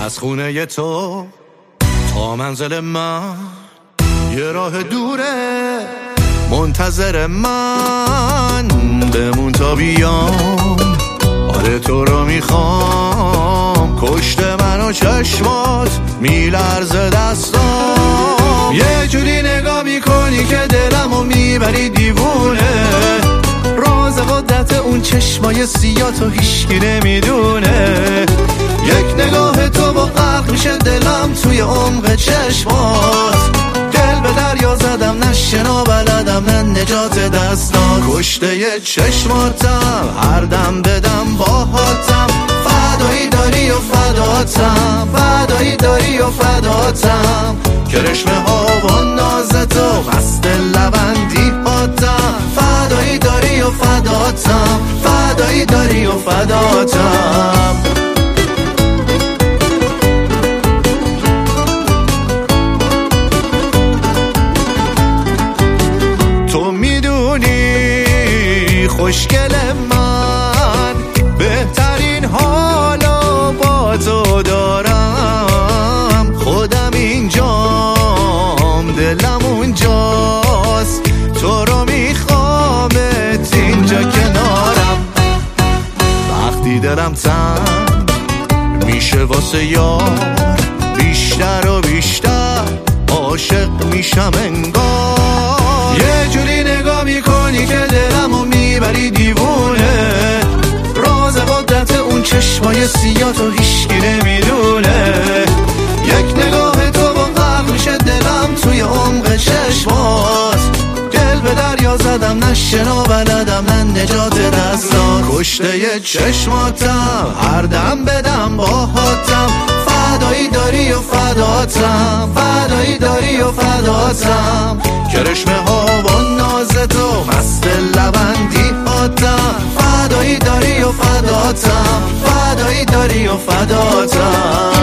از خونه تو تا منزل من یه راه دوره، منتظر من بمون تا بیام. آره تو رو میخوام، کشته منو چشمات میلرزه دستام. یه جوری نگاه میکنی که دلمو میبری دیوونه، راز قدرت اون چشمای سیاتو هیشکی نمیدونه. یک نگاه تو با غرق میشه دلم توی عمق چشمات. دل به دریا زدم، نه شنا بلدم نه نجات دستات. کشته ی چشماتم، هر دم بدم باهاتم. فدایی داری و فداتم، فدایی داری و فداتم. کرشمه ها و ناز تو، مست لبندی هاتم. فدایی داری و فداتم، فدایی داری و فداتم. تو میدونی خوشگل من، بهترین حالو با تو دارم. خودم اینجام، دلم اونجاست، تو رو میخوامت اینجا کنارم. وقتی دلم تنگ میشه واسه یار، بیشتر و بیشتر عاشق میشم انگار. یه جوری نگاه میکنی که دلمو میبری دیوونه، راز قدرت اون چشمای سیاتو هیشکی نمیدونه. یک نگاه تو با غرق میشه دلم توی عمق چشمات. دل به دریا زدم، نه شنا بلدم نه نجات دستات. کشته ی چشماتم، هر دم بدم باهاتم. فدایی داری و فداتم، فدایی داری و فداتم. کرشمه ها و ناز تو، مست لبندی هاتم. فدایی داری و فداتم، فدایی داری و فداتم.